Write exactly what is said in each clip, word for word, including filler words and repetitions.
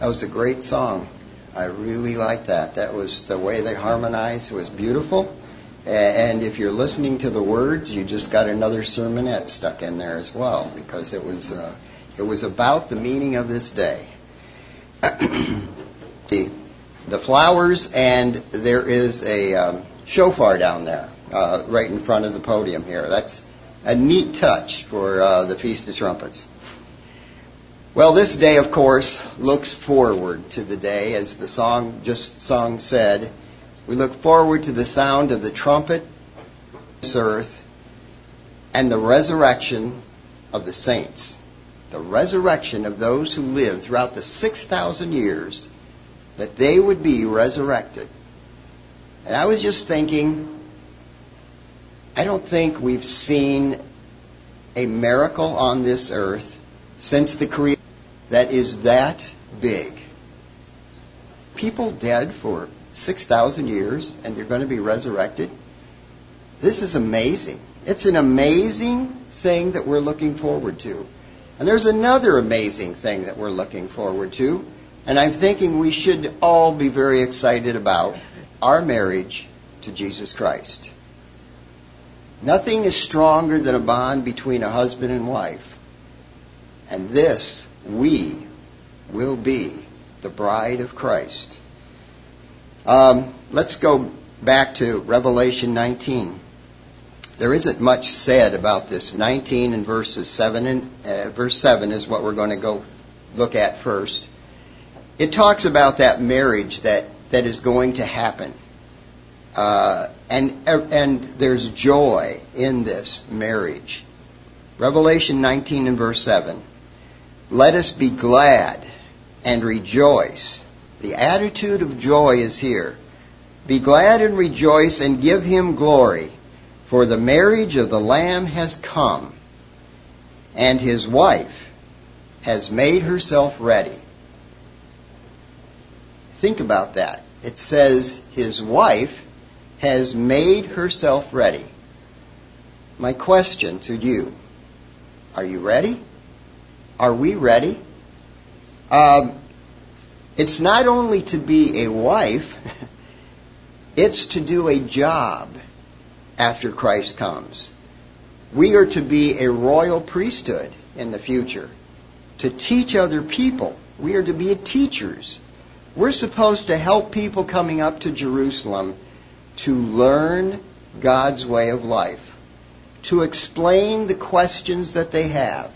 That was a great song. I really like that. That was the way they harmonized. It was beautiful. And if you're listening to the words, you just got another sermonette stuck in there as well, because it was uh, it was about the meaning of this day. the, the flowers, and there is a um, shofar down there, uh, right in front of the podium here. That's a neat touch for uh, the Feast of Trumpets. Well, this day, of course, looks forward to the day, as the song just song said. We look forward to the sound of the trumpet, this earth, and the resurrection of the saints. The resurrection of those who lived throughout the six thousand years, that they would be resurrected. And I was just thinking, I don't think we've seen a miracle on this earth since the creation that is that big. People dead for six thousand years, and they're going to be resurrected. This is amazing. It's an amazing thing that we're looking forward to. And there's another amazing thing that we're looking forward to, and I'm thinking we should all be very excited about: our marriage to Jesus Christ. Nothing is stronger than a bond between a husband and wife. And this, we will be the bride of Christ. Um, let's go back to Revelation nineteen. There isn't much said about this. nineteen and verses seven and uh, verse seven is what we're going to go look at first. It talks about that marriage that, that is going to happen, uh, and and there's joy in this marriage. Revelation nineteen and verse seven. Let us be glad and rejoice. The attitude of joy is here. Be glad and rejoice and give him glory, for the marriage of the Lamb has come, and his wife has made herself ready. Think about that. It says his wife has made herself ready. My question to you, are you ready? Are we ready? Um, it's not only to be a wife, it's to do a job after Christ comes. We are to be a royal priesthood in the future, to teach other people. We are to be teachers. We're supposed to help people coming up to Jerusalem to learn God's way of life, to explain the questions that they have.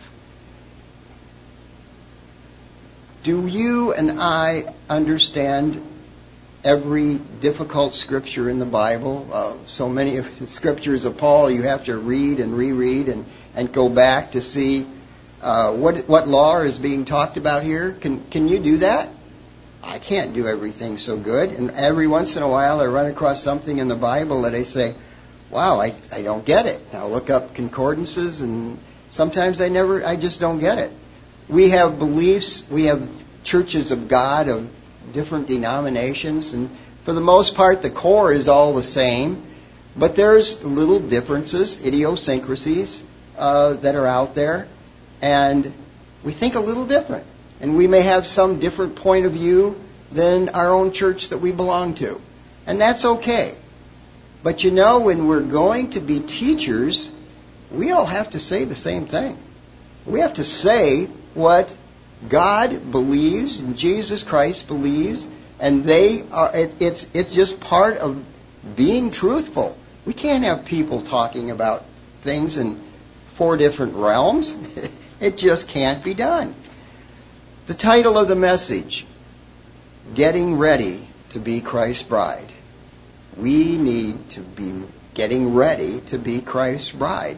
Do you and I understand every difficult scripture in the Bible? Uh, so many of the scriptures of Paul you have to read and reread and, and go back to see uh, what what law is being talked about here. Can can you do that? I can't do everything so good. And every once in a while I run across something in the Bible that I say, wow, I, I don't get it. I'll look up concordances, and sometimes I never, I just don't get it. We have beliefs, we have churches of God of different denominations, and for the most part the core is all the same, but there's little differences, idiosyncrasies uh, that are out there, and we think a little different. And we may have some different point of view than our own church that we belong to. And that's okay. But you know, when we're going to be teachers, we all have to say the same thing. We have to say what God believes and Jesus Christ believes, and they are. It, it's it's just part of being truthful. We can't have people talking about things in four different realms. It just can't be done. The title of the message: Getting Ready to be Christ's Bride. We need to be getting ready to be Christ's bride.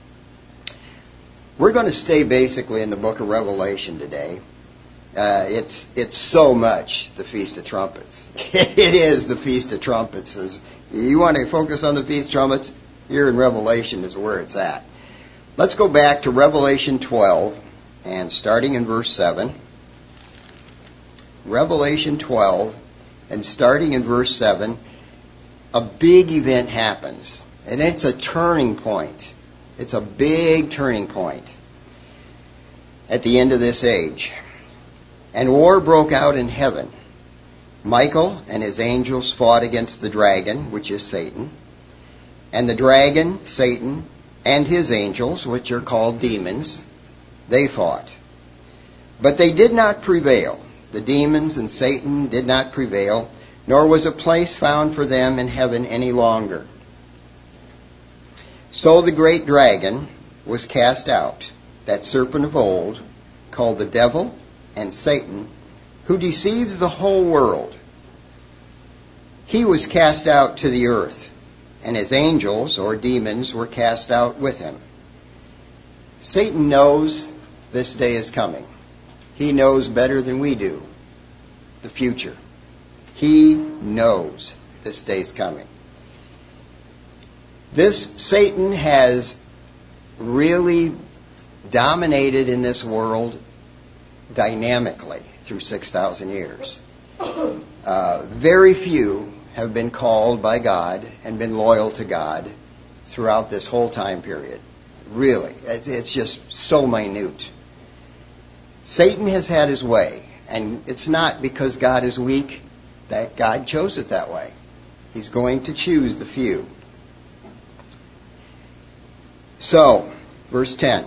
We're going to stay basically in the book of Revelation today. Uh, it's it's so much the Feast of Trumpets. It is the Feast of Trumpets. As you want to focus on the Feast of Trumpets, here in Revelation is where it's at. Let's go back to Revelation twelve, and starting in verse seven. Revelation twelve, and starting in verse seven, a big event happens. And it's a turning point. It's a big turning point at the end of this age. And war broke out in heaven. Michael and his angels fought against the dragon, which is Satan. And the dragon, Satan, and his angels, which are called demons, they fought. But they did not prevail. The demons and Satan did not prevail, nor was a place found for them in heaven any longer. So the great dragon was cast out, that serpent of old, called the devil and Satan, who deceives the whole world. He was cast out to the earth, and his angels, or demons, were cast out with him. Satan knows this day is coming. He knows better than we do the future. He knows this day is coming. This Satan has really dominated in this world dynamically through six thousand years. Uh, very few have been called by God and been loyal to God throughout this whole time period. Really, it's just so minute. Satan has had his way, and it's not because God is weak that God chose it that way. He's going to choose the few. So, verse ten.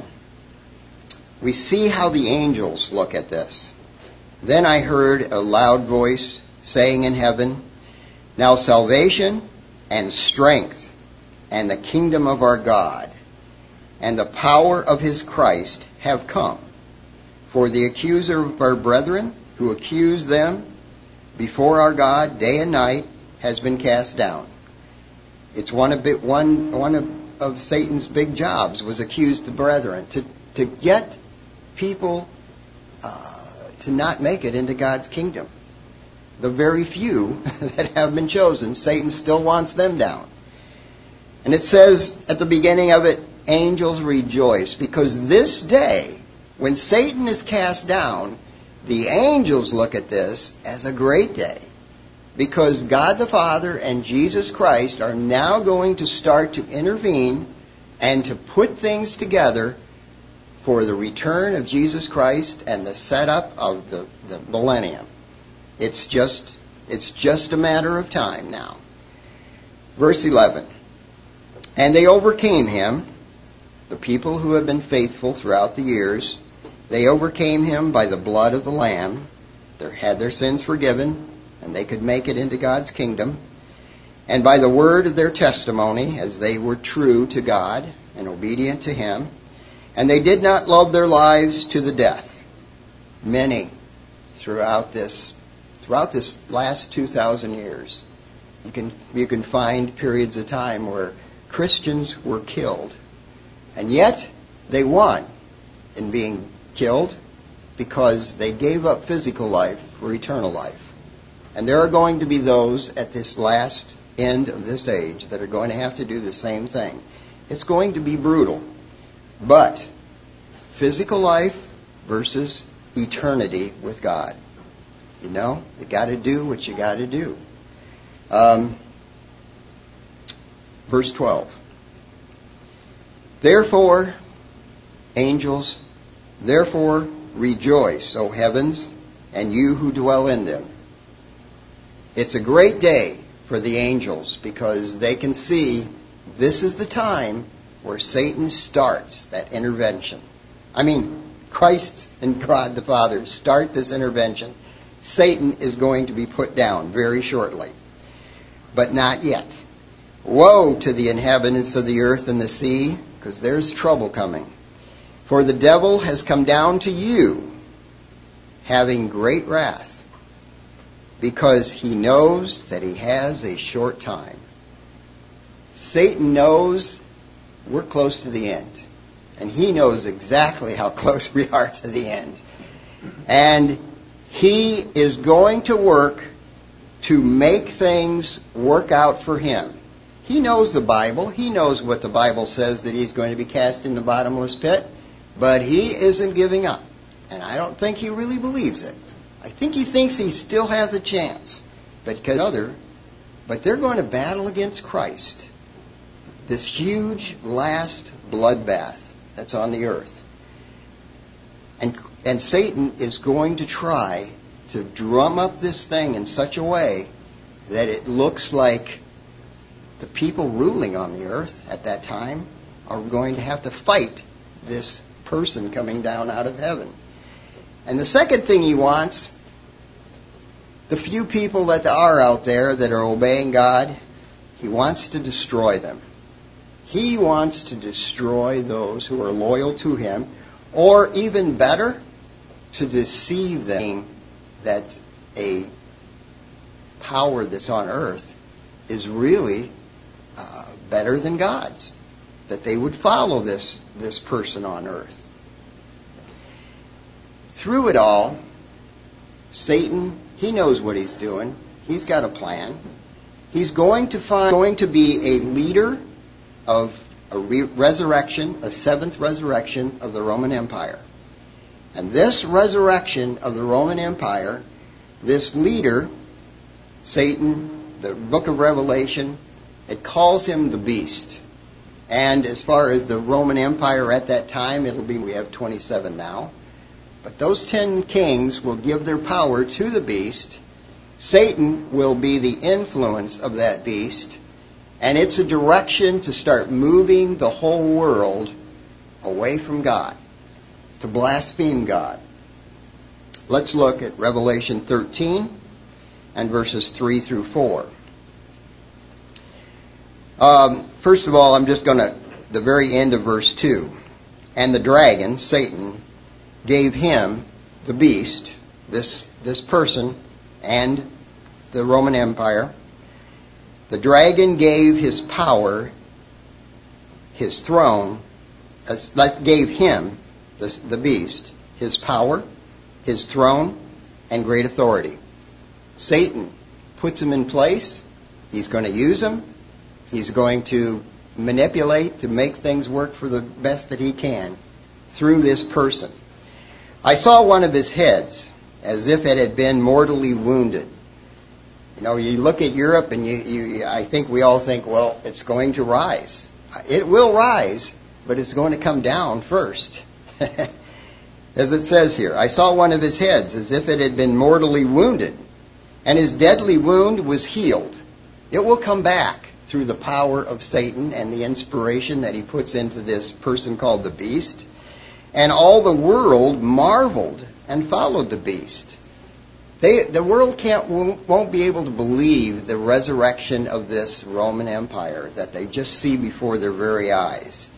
We see how the angels look at this. Then I heard a loud voice saying in heaven, "Now salvation and strength and the kingdom of our God and the power of his Christ have come. For the accuser of our brethren, who accused them before our God day and night, has been cast down." It's one of it, one one of, of Satan's big jobs was accuse the brethren, to to get people uh, to not make it into God's kingdom. The very few that have been chosen, Satan still wants them down. And it says at the beginning of it, angels rejoice, because this day, when Satan is cast down, the angels look at this as a great day, because God the Father and Jesus Christ are now going to start to intervene and to put things together for the return of Jesus Christ and the setup of the, the millennium. It's just, it's just a matter of time now. Verse eleven. And they overcame him, the people who have been faithful throughout the years. They overcame him by the blood of the Lamb. They had their sins forgiven, and they could make it into God's kingdom. And by the word of their testimony, as they were true to God and obedient to him. And they did not love their lives to the death. Many throughout this throughout this last two thousand years, you can you can find periods of time where Christians were killed, and yet they won in being killed because they gave up physical life for eternal life. And there are going to be those at this last end of this age that are going to have to do the same thing. It's going to be brutal. But physical life versus eternity with God. You know, you got to do what you got to do. Um, verse twelve. Therefore, angels, therefore rejoice, O heavens, and you who dwell in them. It's a great day for the angels because they can see this is the time where Satan starts that intervention. I mean, Christ and God the Father start this intervention. Satan is going to be put down very shortly, but not yet. Woe to the inhabitants of the earth and the sea, because there's trouble coming. For the devil has come down to you, having great wrath, because he knows that he has a short time. Satan knows we're close to the end. And he knows exactly how close we are to the end. And he is going to work to make things work out for him. He knows the Bible. He knows what the Bible says, that he's going to be cast in the bottomless pit. But he isn't giving up. And I don't think he really believes it. I think he thinks he still has a chance. But because other, but they're going to battle against Christ. This huge last bloodbath that's on the earth. And And, and Satan is going to try to drum up this thing in such a way that it looks like the people ruling on the earth at that time are going to have to fight this person coming down out of heaven. And the second thing he wants, the few people that are out there that are obeying God, he wants to destroy them. He wants to destroy those who are loyal to him, or even better, to deceive them that a power that's on earth is really uh, better than God's, that they would follow this, this person on earth. Through it all, Satan, he knows what he's doing. He's got a plan. He's going to find, going to be a leader of a re- resurrection, a seventh resurrection of the Roman Empire. And this resurrection of the Roman Empire, this leader, Satan, the book of Revelation, it calls him the beast. And as far as the Roman Empire at that time, it'll be, we have twenty-seven now. But those ten kings will give their power to the beast. Satan will be the influence of that beast. And it's a direction to start moving the whole world away from God, to blaspheme God. Let's look at Revelation thirteen and verses three through four. Um, first of all, I'm just going to, the very end of verse two. And the dragon, Satan, gave him, the beast, this, this person, and the Roman Empire. The dragon gave his power, his throne, gave him, the, the beast, his power, his throne, and great authority. Satan puts him in place. He's going to use him. He's going to manipulate to make things work for the best that he can through this person. I saw one of his heads as if it had been mortally wounded. You know, you look at Europe and you, you, I think we all think, well, it's going to rise. It will rise, but it's going to come down first. As it says here, I saw one of his heads as if it had been mortally wounded, and his deadly wound was healed. It will come back through the power of Satan and the inspiration that he puts into this person called the beast. And all the world marveled and followed the beast. They, the world can't, won't be able to believe the resurrection of this Roman Empire that they just see before their very eyes.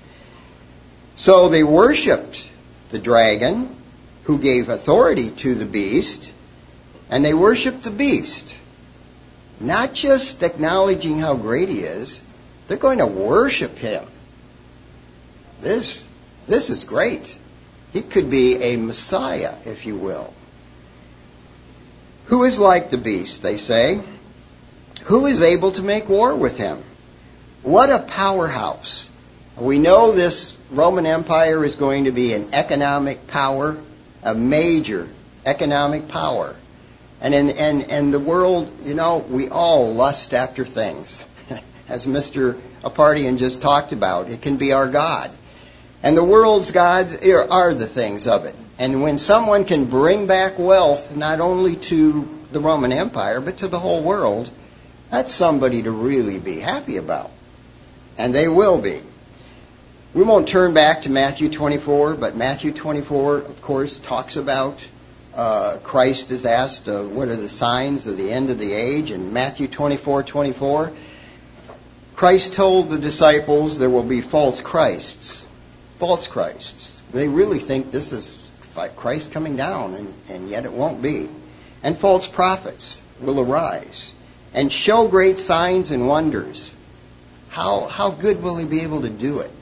So they worshipped the dragon, who gave authority to the beast, and they worshipped the beast. Not just acknowledging how great he is, they're going to worship him. This, this is great. He could be a Messiah, if you will. Who is like the beast, they say? Who is able to make war with him? What a powerhouse. We know this Roman Empire is going to be an economic power, a major economic power. And in and, and the world, you know, we all lust after things. As Mister Apartian just talked about, it can be our God. And the world's gods are the things of it. And when someone can bring back wealth, not only to the Roman Empire, but to the whole world, that's somebody to really be happy about. And they will be. We won't turn back to Matthew twenty-four, but Matthew twenty-four, of course, talks about uh, Christ is asked, uh, what are the signs of the end of the age? And Matthew twenty-four twenty-four, Christ told the disciples there will be false Christs. False Christs. They really think this is Christ coming down, and, and yet it won't be. And false prophets will arise and show great signs and wonders. How, how good will he be able to do it?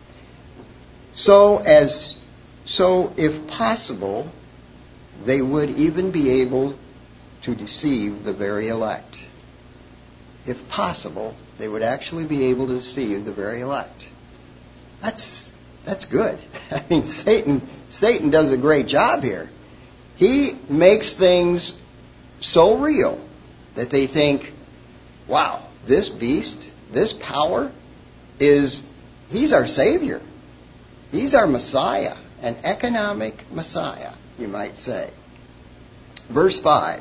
So, as, so if possible, they would even be able to deceive the very elect. If possible, they would actually be able to deceive the very elect. That's that's good. I mean, Satan Satan does a great job here. He makes things so real that they think, wow, this beast, this power is, he's our Savior. He's our Messiah. an economic Messiah, you might say. Verse five.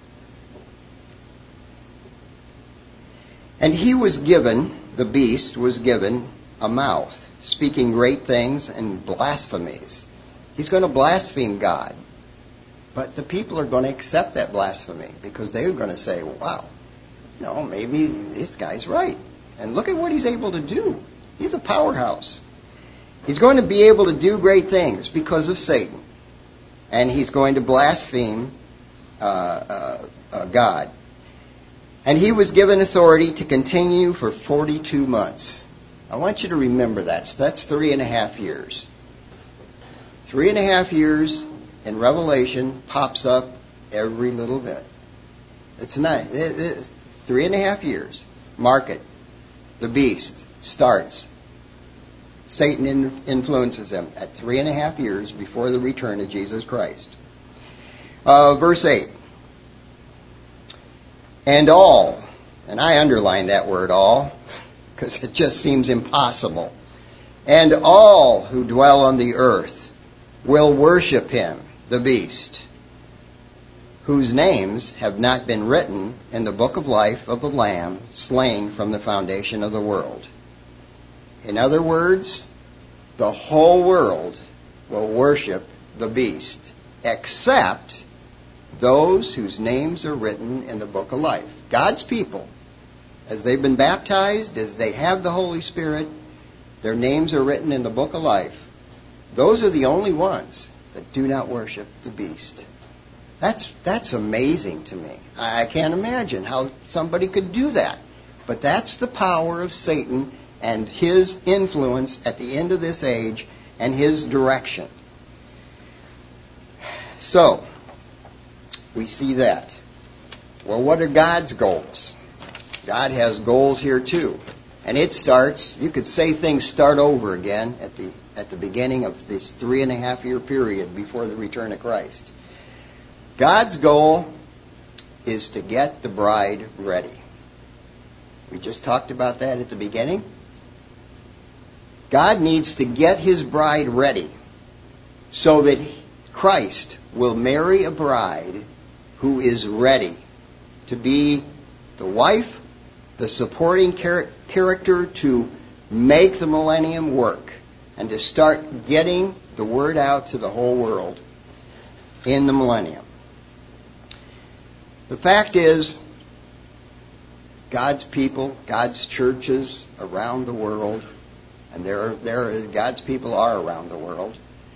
And he was given, the beast was given, a mouth, speaking great things and blasphemies. He's going to blaspheme God. But the people are going to accept that blasphemy because they're going to say, wow, you know, maybe this guy's right. And look at what he's able to do. He's a powerhouse. He's going to be able to do great things because of Satan. And he's going to blaspheme uh, uh, uh, God. And he was given authority to continue for forty-two months. I want you to remember that. So that's three and a half years. Three and a half years in Revelation pops up every little bit. It's nice. It, it, three and a half years. Mark it. The beast starts. Satan in, influences him at three and a half years before the return of Jesus Christ. Uh, verse eight. And all, and I underline that word all, because it just seems impossible. And all who dwell on the earth will worship him, the beast, whose names have not been written in the book of life of the Lamb slain from the foundation of the world. In other words, the whole world will worship the beast, except those whose names are written in the book of life. God's people, as they've been baptized, as they have the Holy Spirit, their names are written in the book of life. Those are the only ones that do not worship the beast. That's that's amazing to me. I can't imagine how somebody could do that. But that's the power of Satan and his influence at the end of this age and his direction. So, we see that. Well, what are God's goals? God has goals here too. And it starts, you could say things start over again at the at the beginning of this three and a half year period before the return of Christ. God's goal is to get the bride ready. We just talked about that at the beginning. God needs to get his bride ready so that Christ will marry a bride who is ready to be the wife, the supporting char- character to make the millennium work and to start getting the word out to the whole world in the millennium. The fact is, God's people, God's churches around the world, and there are, there are, God's people are around the world,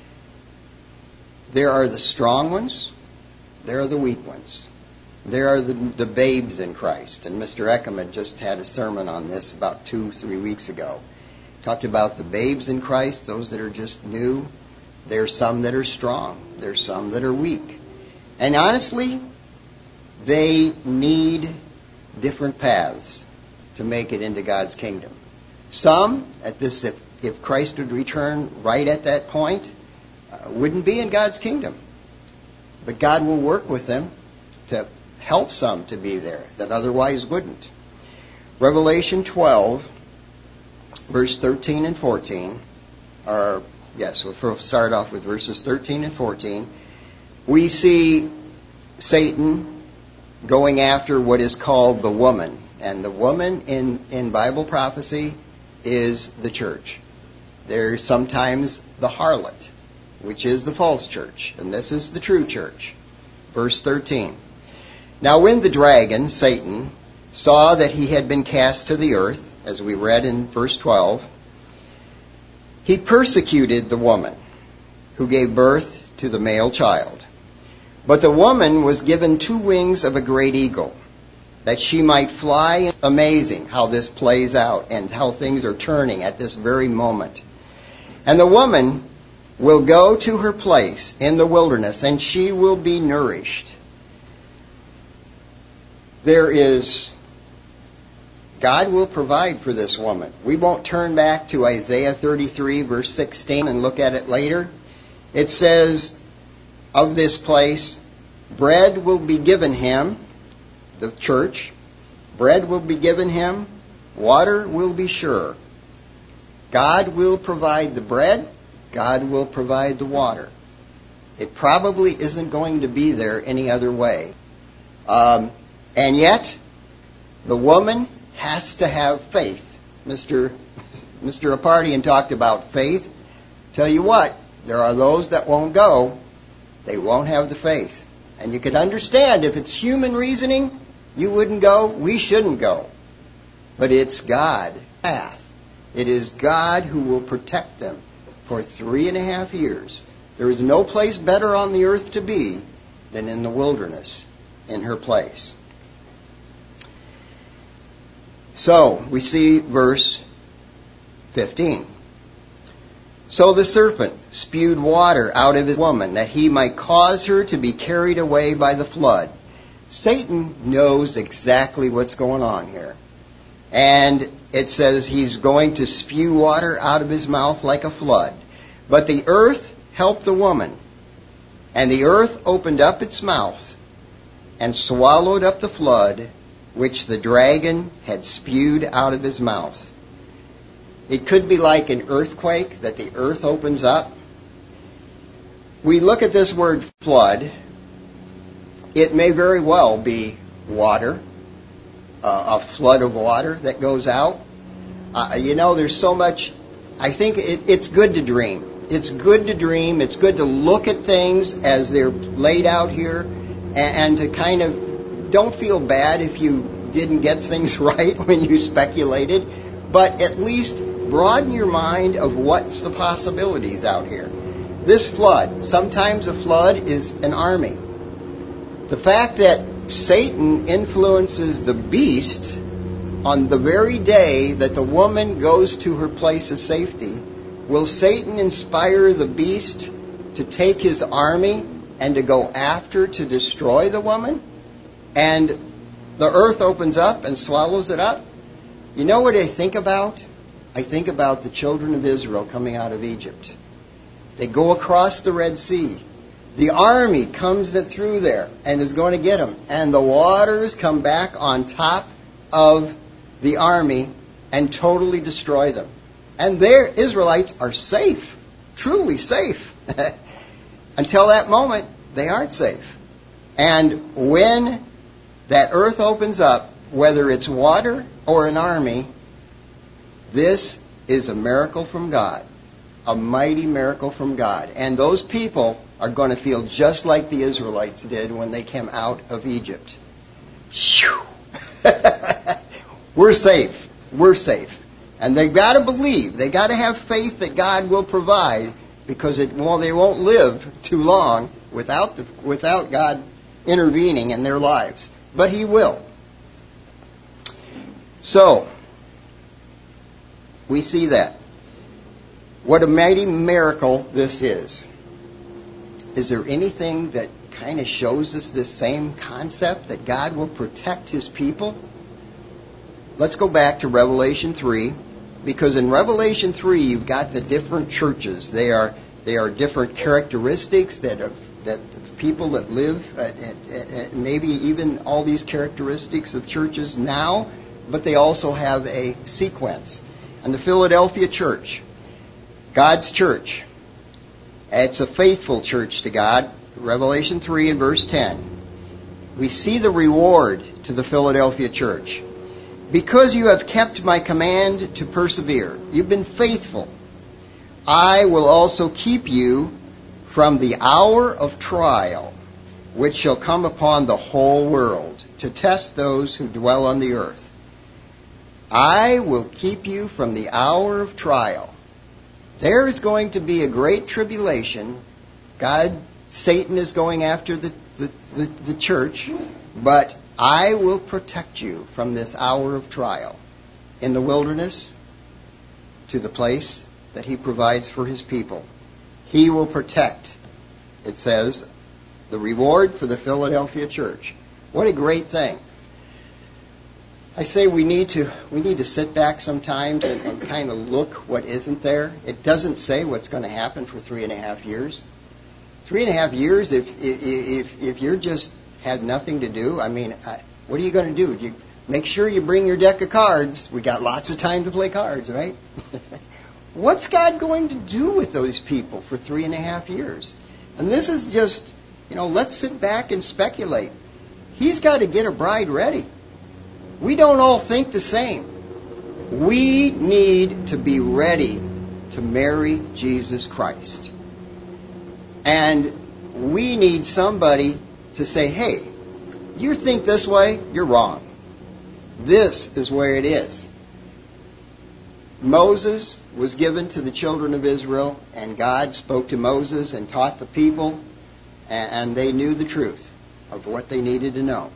there are the strong ones, there are the weak ones. There are the, the babes in Christ. And Mister Eckham had just had a sermon on this about two, three weeks ago. Talked about the babes in Christ, those that are just new. There's some that are strong. There's some that are weak. And honestly, they need different paths to make it into God's kingdom. Some, at this, if, if Christ would return right at that point, uh, wouldn't be in God's kingdom. But God will work with them to help some to be there that otherwise wouldn't. Revelation twelve, verse thirteen and fourteen, or yes, we'll start off with verses thirteen and fourteen. We see Satan going after what is called the woman. And the woman in, in Bible prophecy is the church. There's sometimes the harlot, which is the false church. And this is the true church. Verse thirteen. Now when the dragon, Satan, saw that he had been cast to the earth, as we read in verse twelve, he persecuted the woman who gave birth to the male child. But the woman was given two wings of a great eagle, that she might fly. Amazing how this plays out and how things are turning at this very moment. And the woman will go to her place in the wilderness, and she will be nourished. There is, God will provide for this woman. We won't turn back to Isaiah thirty-three, verse sixteen, and look at it later. It says of this place, bread will be given him, the church, bread will be given him, water will be sure. God will provide the bread, God will provide the water. It probably isn't going to be there any other way. Um, and yet, the woman has to have faith. Mister Mister Apartian talked about faith. Tell you what, there are those that won't go. They won't have the faith. And you can understand if it's human reasoning, you wouldn't go, we shouldn't go. But it's God path. It is God who will protect them for three and a half years. There is no place better on the earth to be than in the wilderness, in her place. So, we see verse fifteen. So the serpent spewed water out of his woman, that he might cause her to be carried away by the flood. Satan knows exactly what's going on here. And it says he's going to spew water out of his mouth like a flood. But the earth helped the woman, and the earth opened up its mouth and swallowed up the flood which the dragon had spewed out of his mouth. It could be like an earthquake, that the earth opens up. We look at this word flood. It may very well be water, uh, a flood of water that goes out. Uh, you know, there's so much. I think it, it's good to dream. It's good to dream. It's good to look at things as they're laid out here, and, and to kind of don't feel bad if you didn't get things right when you speculated, but at least broaden your mind of what's the possibilities out here. This flood, sometimes a flood is an army. The fact that Satan influences the beast on the very day that the woman goes to her place of safety, will Satan inspire the beast to take his army and to go after to destroy the woman? And the earth opens up and swallows it up? You know what I think about? I think about the children of Israel coming out of Egypt. They go across the Red Sea. The army comes through there and is going to get them. And the waters come back on top of the army and totally destroy them. And their Israelites are safe, truly safe. Until that moment, they aren't safe. And when that earth opens up, whether it's water or an army, this is a miracle from God, a mighty miracle from God. And those people are going to feel just like the Israelites did when they came out of Egypt. We're safe. We're safe. And they've got to believe, they've got to have faith that God will provide, because it, well, they won't live too long without the, without God intervening in their lives. But He will. So, we see that. What a mighty miracle this is. Is there anything that kind of shows us this same concept, that God will protect His people? Let's go back to Revelation three, because in Revelation three you've got the different churches. They are they are different characteristics that are, that people that live, uh, uh, uh, maybe even all these characteristics of churches now, but they also have a sequence. And the Philadelphia church, God's church, it's a faithful church to God. Revelation three and verse ten. We see the reward to the Philadelphia church. Because you have kept my command to persevere, you've been faithful, I will also keep you from the hour of trial, which shall come upon the whole world, to test those who dwell on the earth. I will keep you from the hour of trial. There is going to be a great tribulation. God, Satan is going after the, the, the, the church, but I will protect you from this hour of trial in the wilderness to the place that He provides for His people. He will protect, it says, the reward for the Philadelphia church. What a great thing. I say we need to we need to sit back sometimes and, and kind of look what isn't there. It doesn't say what's going to happen for three and a half years. Three and a half years, if if if you're just had nothing to do, I mean, I, what are you going to do? You make sure you bring your deck of cards. We got lots of time to play cards, right? What's God going to do with those people for three and a half years? And this is just, you know, let's sit back and speculate. He's got to get a bride ready. We don't all think the same. We need to be ready to marry Jesus Christ. And we need somebody to say, hey, you think this way, you're wrong. This is where it is. Moses was given to the children of Israel, and God spoke to Moses and taught the people, and they knew the truth of what they needed to know.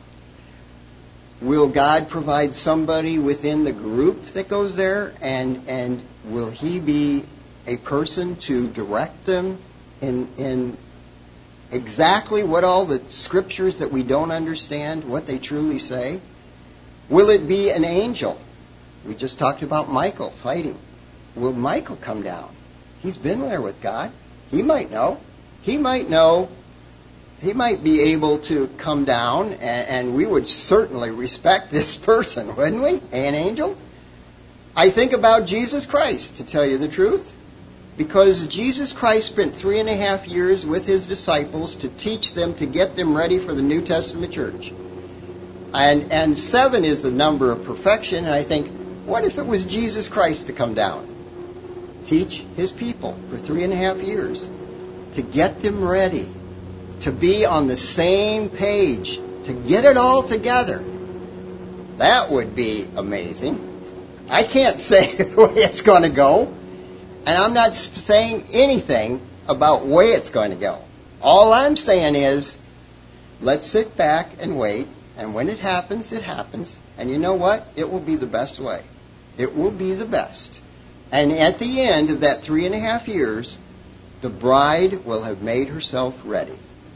Will God provide somebody within the group that goes there, and and will He be a person to direct them in in exactly what all the scriptures that we don't understand, what they truly say? Will it be an angel? We just talked about Michael fighting. Will Michael come down? He's been there with God. He might know. He might know. He might be able to come down, and, and we would certainly respect this person, wouldn't we? An angel? I think about Jesus Christ, to tell you the truth, because Jesus Christ spent three and a half years with His disciples to teach them, to get them ready for the New Testament church. And, and seven is the number of perfection, and I think, what if it was Jesus Christ to come down? Teach His people for three and a half years, to get them ready, to be on the same page, to get it all together. That would be amazing. I can't say the way it's going to go, and I'm not saying anything about the way it's going to go. All I'm saying is, let's sit back and wait, and when it happens, it happens. And you know what? It will be the best way. It will be the best. And at the end of that three and a half years, the bride will have made herself ready.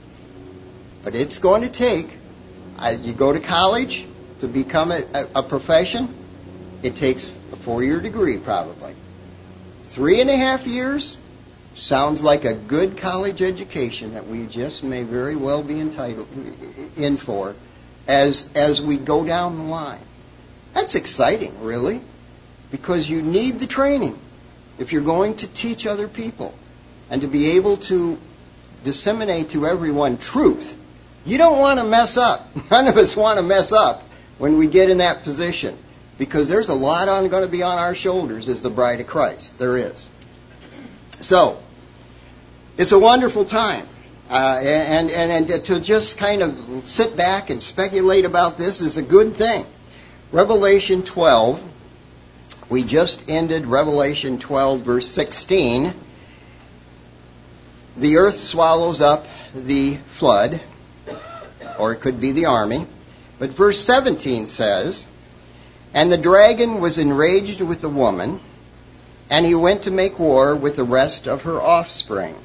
But it's going to take, uh, you go to college to become a, a, a profession, it takes a four-year degree probably. Three and a half years sounds like a good college education that we just may very well be entitled in for as as we go down the line. That's exciting, really, because you need the training if you're going to teach other people and to be able to disseminate to everyone truth. You don't want to mess up. None of us want to mess up when we get in that position, because there's a lot on going to be on our shoulders as the bride of Christ. There is. So, it's a wonderful time. Uh, and, and, and to just kind of sit back and speculate about this is a good thing. Revelation twelve, we just ended Revelation twelve, verse sixteen. The earth swallows up the flood, or it could be the army. But verse seventeen says, and the dragon was enraged with the woman, and he went to make war with the rest of her offspring,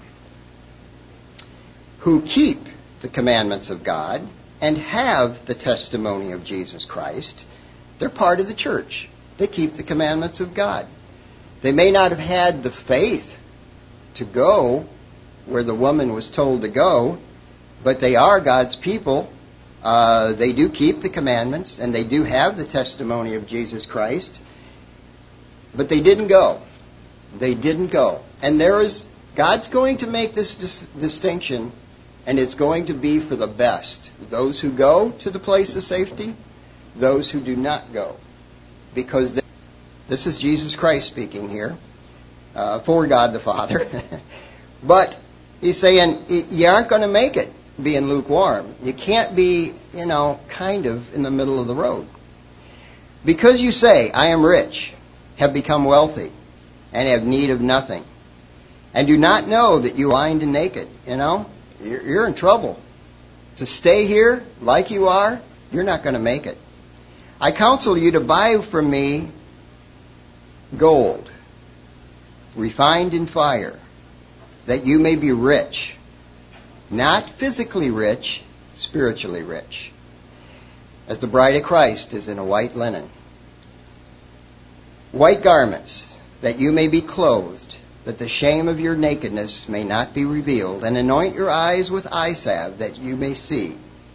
who keep the commandments of God and have the testimony of Jesus Christ. They're part of the church. They keep the commandments of God. They may not have had the faith to go where the woman was told to go, but they are God's people. Uh, they do keep the commandments, and they do have the testimony of Jesus Christ. But they didn't go. They didn't go. And there is, God's going to make this dis- distinction, and it's going to be for the best. Those who go to the place of safety, those who do not go. Because they, this is Jesus Christ speaking here, uh, for God the Father. But He's saying, you aren't going to make it being lukewarm. You can't be, you know, kind of in the middle of the road. Because you say, I am rich, have become wealthy, and have need of nothing, and do not know that you are blind and naked, you know, you're, you're in trouble. To stay here like you are, you're not going to make it. I counsel you to buy from me gold, refined in fire, that you may be rich. Not physically rich, spiritually rich. As the bride of Christ is in a white linen. White garments, that you may be clothed, that the shame of your nakedness may not be revealed, and anoint your eyes with eye salve, that you may see.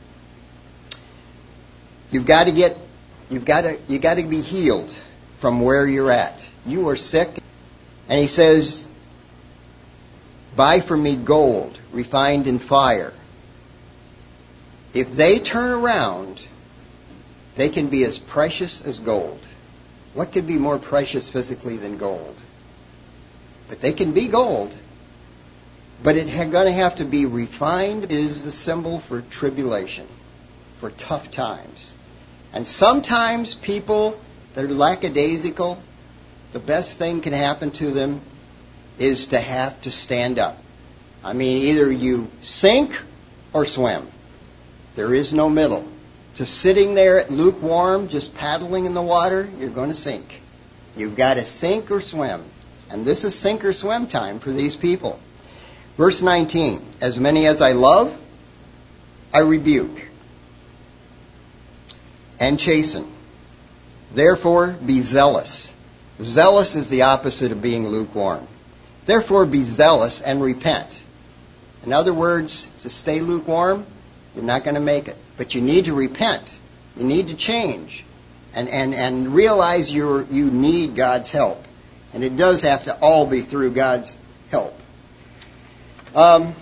You've got to get, you've got to, you got to be healed from where you're at. You are sick, And he says, buy from me gold refined in fire. If they turn around, they can be as precious as gold. What could be more precious physically than gold? But they can be gold. But it's going to have to be refined. Is the symbol for tribulation, for tough times. And sometimes people that are lackadaisical, the best thing can happen to them is to have to stand up. I mean, either you sink or swim. There is no middle. Just sitting there at lukewarm, just paddling in the water, you're going to sink. You've got to sink or swim. And this is sink or swim time for these people. Verse nineteen, as many as I love, I rebuke and chasten. Therefore, be zealous. Zealous is the opposite of being lukewarm. Therefore, be zealous and repent. In other words, to stay lukewarm, you're not going to make it. But you need to repent. You need to change. And, and, and realize you're, you need God's help. And it does have to all be through God's help. Um,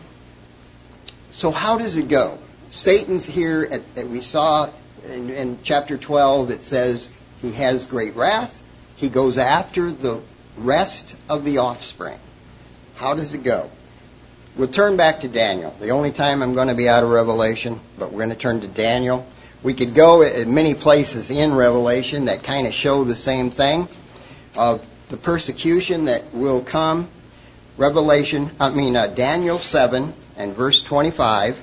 so how does it go? Satan's here, at, at, we saw in, in chapter twelve, it says he has great wrath. He goes after the rest of the offspring. How does it go? We'll turn back to Daniel. The only time I'm going to be out of Revelation, but we're going to turn to Daniel. We could go at many places in Revelation that kind of show the same thing of the persecution that will come. Revelation, I mean uh, Daniel seven and verse twenty-five.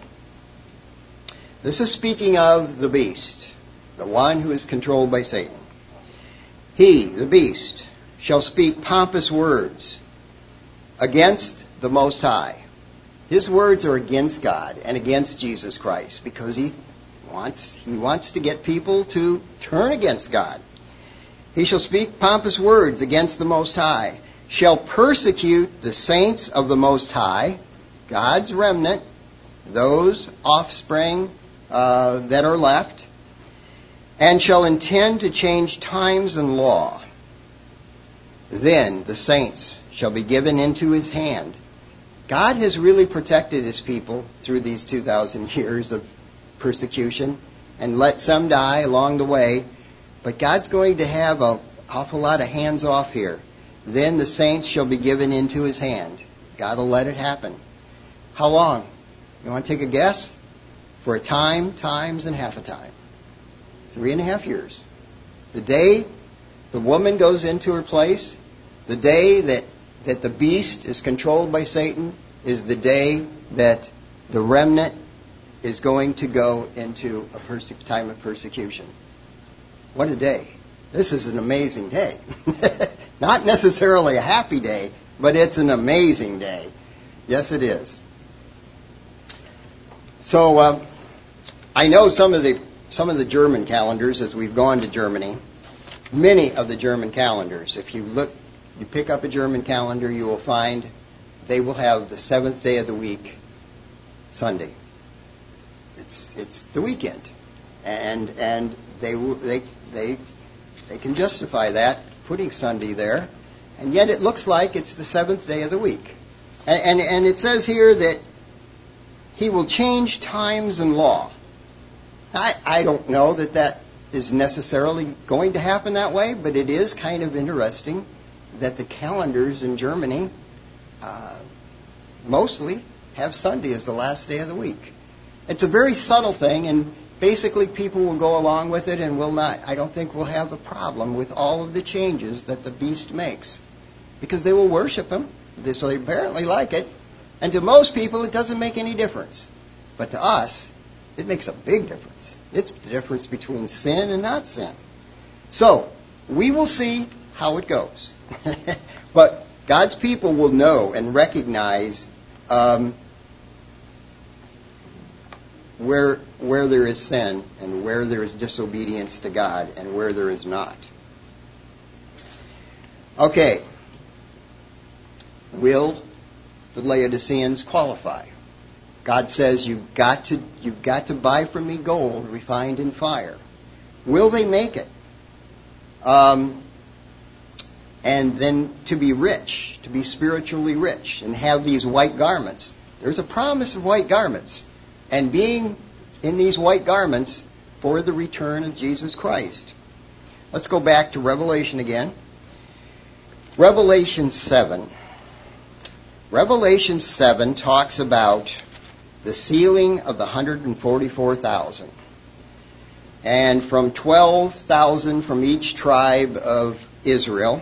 This is speaking of the beast, the one who is controlled by Satan. He, the beast, shall speak pompous words against the Most High. His words are against God and against Jesus Christ because he wants he wants to get people to turn against God. He shall speak pompous words against the Most High, shall persecute the saints of the Most High, God's remnant, those offspring uh, that are left, and shall intend to change times and law. Then the saints shall be given into his hand. God has really protected his people through these two thousand years of persecution and let some die along the way. But God's going to have an awful lot of hands off here. Then the saints shall be given into his hand. God will let it happen. How long? You want to take a guess? For a time, times, and half a time. Three and a half years. The day the woman goes into her place, the day that that the beast is controlled by Satan, is the day that the remnant is going to go into a perse- time of persecution. What a day. This is an amazing day. Not necessarily a happy day, but it's an amazing day. Yes, it is. So, uh, I know some of the some of the German calendars, as we've gone to Germany, many of the German calendars, if you look, you pick up a German calendar, you will find they will have the seventh day of the week, Sunday. It's it's the weekend, and and they they they they can justify that, putting Sunday there, and yet it looks like it's the seventh day of the week, and and, and it says here that he will change times and law. I I don't know that that is necessarily going to happen that way, but it is kind of interesting that the calendars in Germany uh, mostly have Sunday as the last day of the week. It's a very subtle thing, and basically people will go along with it and will not. I don't think we'll have a problem with all of the changes that the beast makes, because they will worship him, so they apparently like it. And to most people, it doesn't make any difference. But to us, it makes a big difference. It's the difference between sin and not sin. So, we will see how it goes. But God's people will know and recognize um, where where there is sin and where there is disobedience to God and where there is not. Okay. Will the Laodiceans qualify? God says you've got to you've got to buy from me gold refined in fire. Will they make it? Um, and then to be rich, to be spiritually rich, and have these white garments. There's a promise of white garments, and being in these white garments for the return of Jesus Christ. Let's go back to Revelation again. Revelation seven. Revelation seven talks about the sealing of the one hundred forty-four thousand. And from twelve thousand from each tribe of Israel.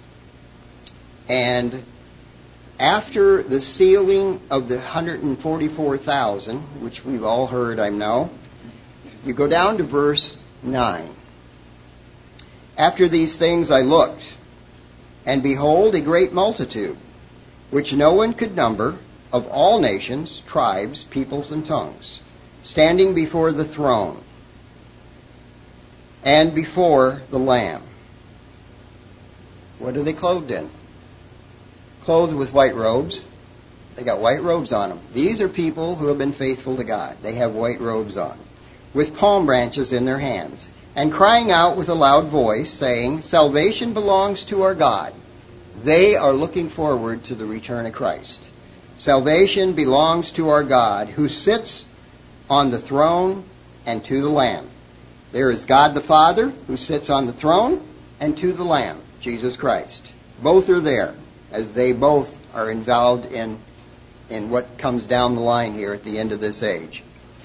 And after the sealing of the one hundred forty-four thousand, which we've all heard, I know, you go down to verse nine. After these things I looked, and behold, a great multitude, which no one could number, of all nations, tribes, peoples, and tongues, standing before the throne and before the Lamb. What are they clothed in? Clothed with white robes. They got white robes on them. These are people who have been faithful to God. They have white robes on, with palm branches in their hands, and crying out with a loud voice, saying, Salvation belongs to our God. They are looking forward to the return of Christ. Salvation belongs to our God, who sits on the throne, and to the Lamb. There is God the Father, who sits on the throne, and to the Lamb, Jesus Christ. Both are there, as they both are involved in, in what comes down the line here at the end of this age.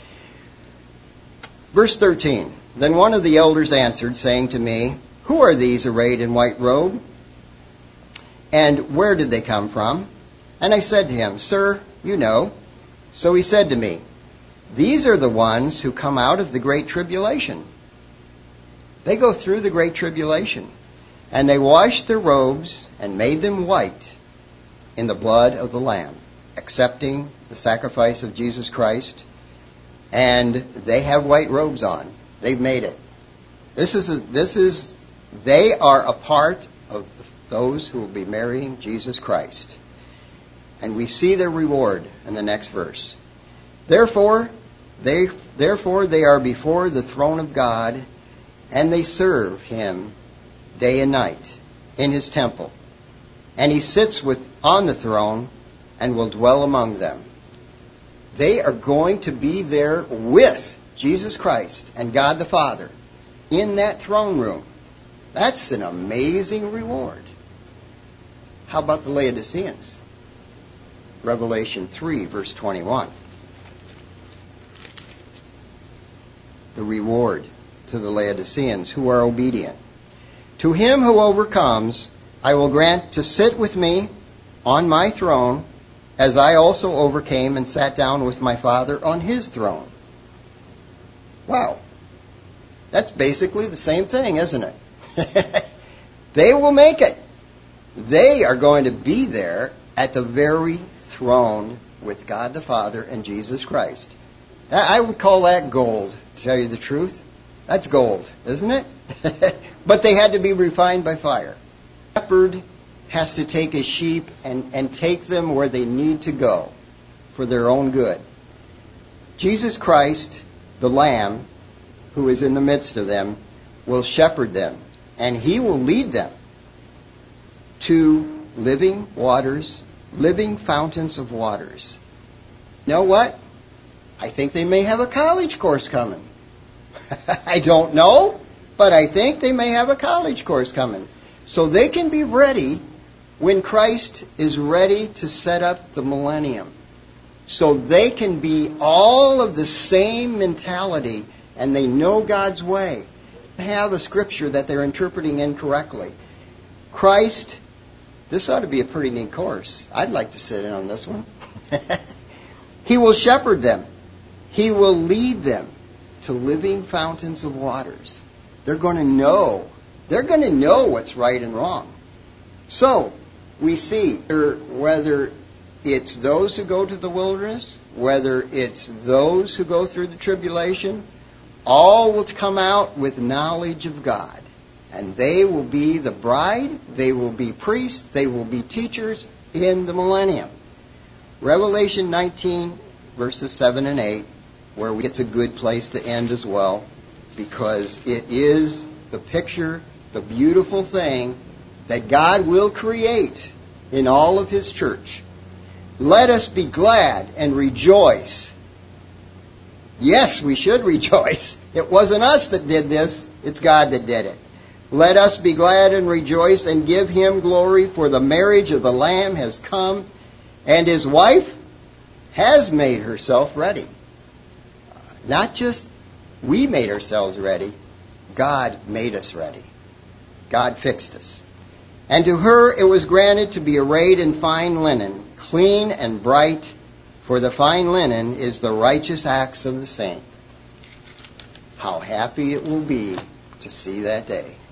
Verse thirteen. Then one of the elders answered, saying to me, Who are these arrayed in white robe? And where did they come from? And I said to him, Sir, you know. So he said to me, These are the ones who come out of the great tribulation. They go through the great tribulation. And they washed their robes and made them white in the blood of the Lamb, accepting the sacrifice of Jesus Christ. And they have white robes on. They've made it. This is, a, this is, they are a part of those who will be marrying Jesus Christ. And we see their reward in the next verse. Therefore, they, therefore they are before the throne of God, and they serve Him day and night in His temple. And He sits with on the throne and will dwell among them. They are going to be there with Jesus Christ and God the Father in that throne room. That's an amazing reward. How about the Laodiceans? Revelation three, verse twenty-one. The reward to the Laodiceans who are obedient. To him who overcomes, I will grant to sit with me on my throne, as I also overcame and sat down with my Father on His throne. Wow. That's basically the same thing, isn't it? They will make it. They are going to be there at the very throne with God the Father and Jesus Christ. I would call that gold, to tell you the truth. That's gold, isn't it? But they had to be refined by fire. The shepherd has to take his sheep and, and take them where they need to go for their own good. Jesus Christ, the Lamb, who is in the midst of them, will shepherd them, and He will lead them to living waters, living fountains of waters. You know what? I think they may have a college course coming. I don't know, but I think they may have a college course coming. So they can be ready when Christ is ready to set up the millennium. So they can be all of the same mentality, and they know God's way. They have a scripture that they're interpreting incorrectly. Christ, this ought to be a pretty neat course. I'd like to sit in on this one. He will shepherd them. He will lead them to living fountains of waters. They're going to know. They're going to know what's right and wrong. So, we see whether it's those who go to the wilderness, whether it's those who go through the tribulation, all will come out with knowledge of God. And they will be the bride, they will be priests, they will be teachers in the millennium. Revelation nineteen, verses seven and eight, where it's a good place to end as well, because it is the picture, the beautiful thing that God will create in all of His church. Let us be glad and rejoice. Yes, we should rejoice. It wasn't us that did this. It's God that did it. Let us be glad and rejoice and give Him glory, for the marriage of the Lamb has come, and His wife has made herself ready. Not just we made ourselves ready. God made us ready. God fixed us. And to her it was granted to be arrayed in fine linen, clean and bright, for the fine linen is the righteous acts of the saint. How happy it will be to see that day.